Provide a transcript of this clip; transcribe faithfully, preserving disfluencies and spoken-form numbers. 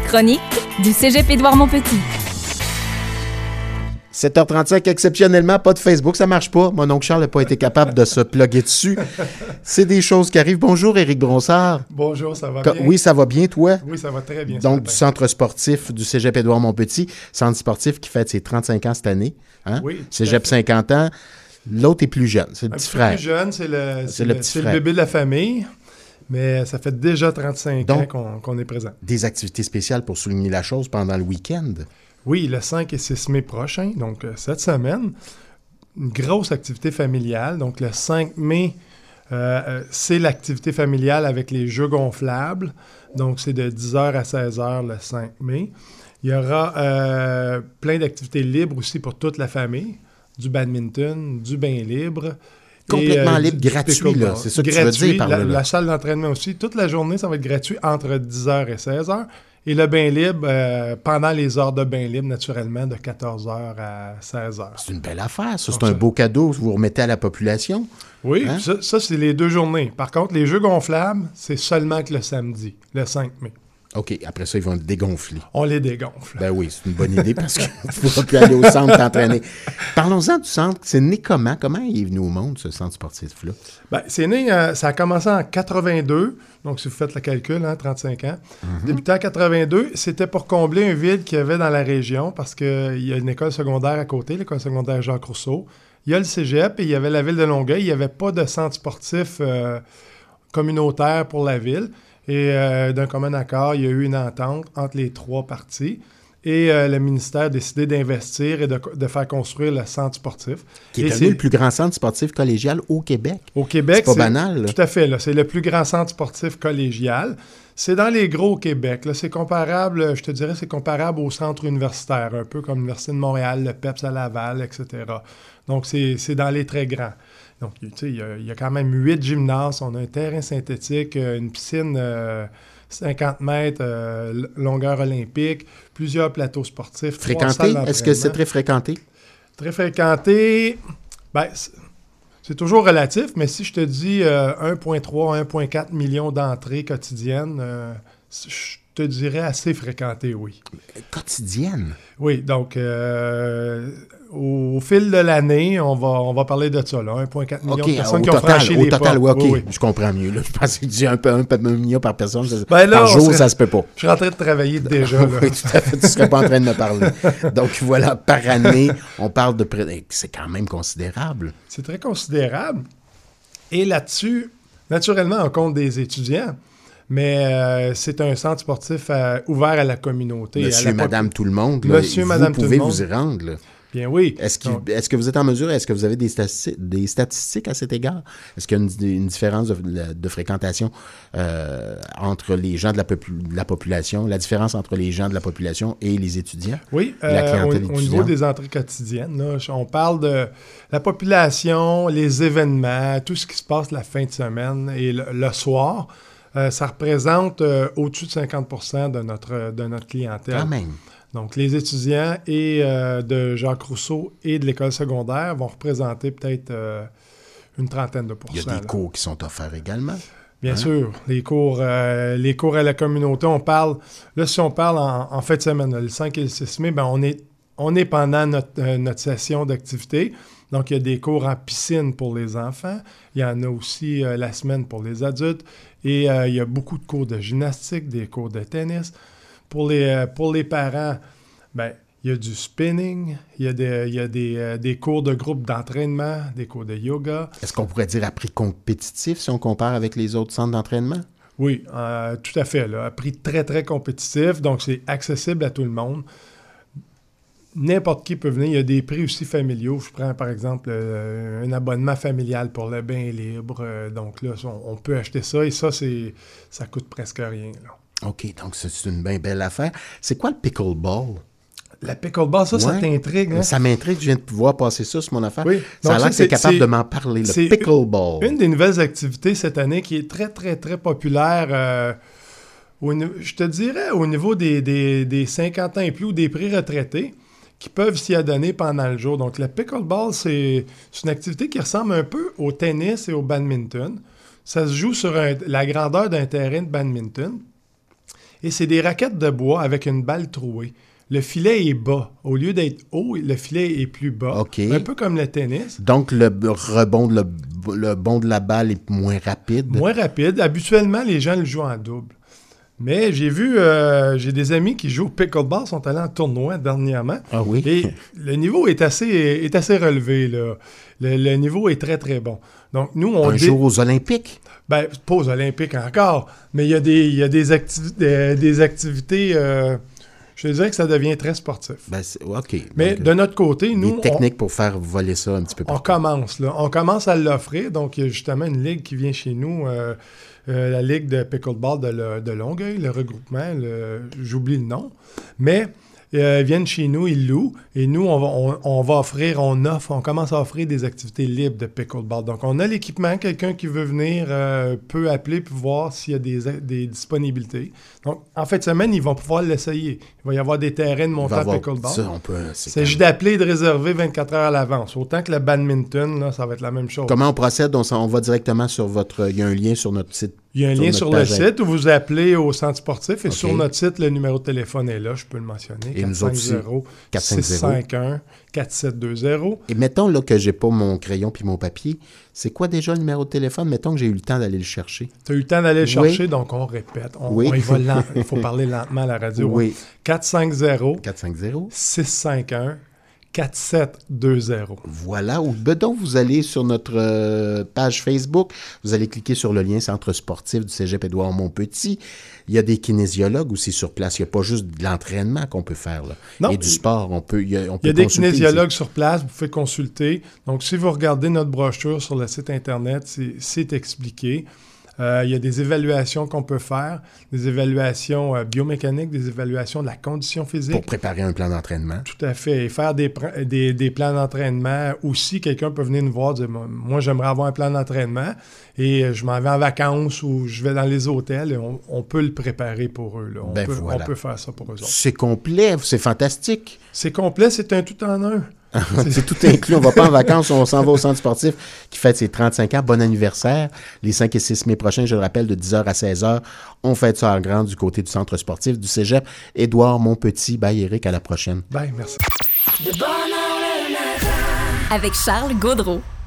chronique du Cégep Édouard-Montpetit. sept heures trente-cinq, exceptionnellement, pas de Facebook, ça marche pas. Mon oncle Charles n'a pas été capable de se plugger dessus. C'est des choses qui arrivent. Bonjour, Éric Bronsard. Bonjour, ça va Co- bien? Oui, ça va bien, toi? Oui, ça va très bien. Donc, du centre sportif du Cégep Édouard-Montpetit, centre sportif qui fête ses trente-cinq ans cette année. Hein? Oui. Cégep cinquante ans. L'autre est plus jeune, c'est le Un petit petit peu frère. plus jeune, c'est le, C'est c'est le le, petit c'est le frère. bébé de la famille, mais ça fait déjà trente-cinq Donc- ans qu'on, qu'on est présent. Des activités spéciales pour souligner la chose pendant le week-end. Oui, le cinq et six mai prochain, donc euh, cette semaine, une grosse activité familiale. Donc le cinq mai, euh, euh, c'est l'activité familiale avec les jeux gonflables. Donc c'est de dix heures à seize heures le cinq mai. Il y aura euh, plein d'activités libres aussi pour toute la famille. Du badminton, du bain libre. Complètement et, euh, libre, du- du gratuit, pickleball. là. C'est ça que tu veux Gratuit. dire par la, là, là. la salle d'entraînement aussi. Toute la journée, ça va être gratuit entre dix heures et seize heures. Et le bain libre, euh, pendant les heures de bain libre, naturellement, de quatorze heures à seize heures. C'est une belle affaire, ça. C'est Donc, un ça- beau cadeau que vous remettez à la population. Oui, Hein? ça, ça, c'est les deux journées. Par contre, les jeux gonflables, c'est seulement que le samedi, le cinq mai. OK, après ça, ils vont le dégonfler. On les dégonfle. Ben oui, c'est une bonne idée parce qu'il ne faudra plus aller au centre t'entraîner. Parlons-en du centre. C'est né comment? Comment il est venu au monde, ce centre sportif-là? Ben, c'est né, euh, ça a commencé en quatre-vingt-deux, donc si vous faites le calcul, hein, trente-cinq ans. Mm-hmm. Débuté en quatre-vingt-deux, c'était pour combler un vide qu'il y avait dans la région parce qu'il y a une école secondaire à côté, l'école secondaire Jacques Rousseau. Il y a le cégep et il y avait la ville de Longueuil. Il n'y avait pas de centre sportif euh, communautaire pour la ville. Et euh, d'un commun accord, il y a eu une entente entre les trois parties. Et euh, le ministère a décidé d'investir et de, de faire construire le centre sportif. Qui est Et devenu c'est- le plus grand centre sportif collégial au Québec. Au Québec, C'est pas banal, là. Tout à fait. Là, c'est le plus grand centre sportif collégial. C'est dans les gros au Québec. Là, c'est comparable, je te dirais, c'est comparable au centre universitaire, un peu comme l'Université de Montréal, le P E P S à Laval, et cetera. Donc, c'est, c'est dans les très grands. Donc, tu sais, il y, a- il y a quand même huit gymnases, on a un terrain synthétique, euh, une piscine euh, cinquante mètres, euh, l- longueur olympique, plusieurs plateaux sportifs. trois Fréquenté? salles Est-ce que c'est d'entraînement. très fréquenté? Très fréquenté, ben, c'est, c'est toujours relatif, mais si je te dis euh, un virgule trois, un virgule quatre millions d'entrées quotidiennes, euh, je te dirais assez fréquenté, oui. Quotidienne. Oui, donc euh, au, au fil de l'année, on va, on va parler de ça, là, un virgule quatre million OK, de personnes au qui ont total, franchi au les total, portes. oui, OK, Oui, oui. je comprends mieux. Là. Je pensais que tu dis un, peu, un, peu, un million par personne. Je- Ben là, par on jour, serait- ça se peut pas. Je suis en train de travailler déjà. là. Oui, tout à fait. Tu ne serais pas en train de me parler. Donc, voilà, par année, on parle de près... C'est quand même considérable. C'est très considérable. Et là-dessus, naturellement, on compte des étudiants, mais euh, c'est un centre sportif euh, ouvert à la communauté. à Monsieur, la pop- madame, tout le monde. Là, Monsieur, vous madame, tout pouvez le monde. vous y rendre. Là. Bien oui. Est-ce, qu'il- Donc, est-ce que vous êtes en mesure, est-ce que vous avez des statistiques, des statistiques à cet égard? Est-ce qu'il y a une, une différence de, de fréquentation euh, entre les gens de la, popu- de la population, la différence entre les gens de la population et les étudiants? oui, la euh, au, clientèle au niveau étudiante. des entrées quotidiennes, là, on parle de la population, les événements, tout ce qui se passe la fin de semaine et le, le soir. Euh, ça représente euh, au-dessus de cinquante pour cent de notre, de notre clientèle. Quand même. Donc, les étudiants et euh, de Jacques Rousseau et de l'école secondaire vont représenter peut-être euh, une trentaine de Il y pourcents. a des là. cours qui sont offerts également. Bien Hein? sûr, les cours, euh, les cours à la communauté, on parle, là, si on parle en, en fin de semaine, là, le cinq et le six mai, ben, on est, on est pendant notre, euh, notre session d'activité. Donc, il y a des cours en piscine pour les enfants. Il y en a aussi euh, la semaine pour les adultes. Et euh, il y a beaucoup de cours de gymnastique, des cours de tennis. Pour les, euh, pour les parents, ben, il y a du spinning, il y a des, il y a des, euh, des cours de groupe d'entraînement, des cours de yoga. Est-ce qu'on pourrait dire à prix compétitif si on compare avec les autres centres d'entraînement? Oui, euh, tout à fait. Là, à prix très, très compétitif. Donc, c'est accessible à tout le monde. N'importe qui peut venir. Il y a des prix aussi familiaux. Je prends, par exemple, euh, un abonnement familial pour le bain libre. Euh, donc là, on, on peut acheter ça. Et ça, c'est, ça coûte presque rien. Là. OK, donc c'est c'est une bien belle affaire. C'est quoi le pickleball? La pickleball, ça, ça Ouais. t'intrigue. Hein? Ça m'intrigue, je viens de pouvoir passer ça sur mon affaire. Oui. Ça a Donc, l'air que c'est- tu es capable c'est- de m'en parler, le c'est pickleball. Une des nouvelles activités cette année qui est très, très, très populaire, euh, au ni- je te dirais au niveau des, des, des cinquante ans et plus ou des pré-retraités qui peuvent s'y adonner pendant le jour. Donc, le pickleball, c'est c'est une activité qui ressemble un peu au tennis et au badminton. Ça se joue sur un- la grandeur d'un terrain de badminton. Et c'est des raquettes de bois avec une balle trouée. Le filet est bas. Au lieu d'être haut, le filet est plus bas. Okay. Un peu comme le tennis. Donc, le rebond de, le, le bond de la balle est moins rapide. Moins rapide. Habituellement, les gens le jouent en double. Mais j'ai vu, euh, j'ai des amis qui jouent au pickleball, sont allés en tournoi dernièrement. Ah oui? Et le niveau est assez, est assez relevé, là. Le, le niveau est très, très bon. Donc, nous, on... Un dé... jour aux Olympiques? Ben, pas aux Olympiques encore, mais il y a des, il y a des, activi- des, des activités... Euh, je dirais que ça devient très sportif. Ben, c'est, OK. Mais donc, de notre côté, nous... des techniques on, pour faire voler ça un petit peu plus. On commence, là. On commence à l'offrir. Donc, il y a justement une ligue qui vient chez nous, euh, euh, la ligue de pickleball de, le, de Longueuil, le regroupement, le, j'oublie le nom. Mais... Euh, ils viennent chez nous, ils louent, et nous, on va, on, on va offrir, on offre, on commence à offrir des activités libres de pickleball. Donc, on a l'équipement, quelqu'un qui veut venir euh, peut appeler pour voir s'il y a des, des disponibilités. Donc, en fin de semaine, ils vont pouvoir l'essayer. Il va y avoir des terrains de montée à pickleball. Ça, on peut, c'est Il s'agit même... d'appeler et de réserver vingt-quatre heures à l'avance. Autant que le badminton, là, ça va être la même chose. Comment on procède? On, on va directement sur votre... Il y a un lien sur notre site. Il y a un sur lien sur le site où vous appelez au centre sportif et okay. sur notre site, le numéro de téléphone est là, je peux le mentionner. Et nous autres aussi. quatre cinq zéro, six cinq un, quatre sept deux zéro. Et mettons là, que j'ai pas mon crayon puis mon papier, c'est quoi déjà le numéro de téléphone? Mettons que j'ai eu le temps d'aller le chercher. Tu as eu le temps d'aller le oui. chercher, donc on répète. On, oui. on y va lent. Il faut parler lentement à la radio. Oui. quatre cinq zéro, quatre cinq zéro, six cinq un, quatre sept deux zéro. Voilà. Ou bedon, vous allez sur notre euh, page Facebook, vous allez cliquer sur le lien Centre sportif du Cégep Édouard-Montpetit. Il y a des kinésiologues aussi sur place. Il n'y a pas juste de l'entraînement qu'on peut faire. Là. Non. Et du sport, on peut, il y a, on peut il y a des consulter kinésiologues ici. sur place, vous pouvez consulter. Donc, si vous regardez notre brochure sur le site Internet, c'est, c'est expliqué. Euh, il y a des évaluations qu'on peut faire, des évaluations euh, biomécaniques, des évaluations de la condition physique. Pour préparer un plan d'entraînement. Tout à fait. Et faire des, des, des plans d'entraînement. Aussi, quelqu'un peut venir nous voir et dire « Moi, j'aimerais avoir un plan d'entraînement et je m'en vais en vacances ou je vais dans les hôtels. » et on, on peut le préparer pour eux. Là. On, ben peut, voilà. on peut faire ça pour eux autres. C'est complet, c'est fantastique. C'est complet, c'est un tout en un. C'est tout inclus. On ne va pas en vacances, on s'en va au centre sportif qui fête ses trente-cinq ans. Bon anniversaire. Les cinq et six mai prochains, je le rappelle, de dix heures à seize heures. On fête ça en grand du côté du centre sportif du Cégep. Édouard-Montpetit. Bye, Éric. À la prochaine. Bye, merci. Avec Charles Gaudreault.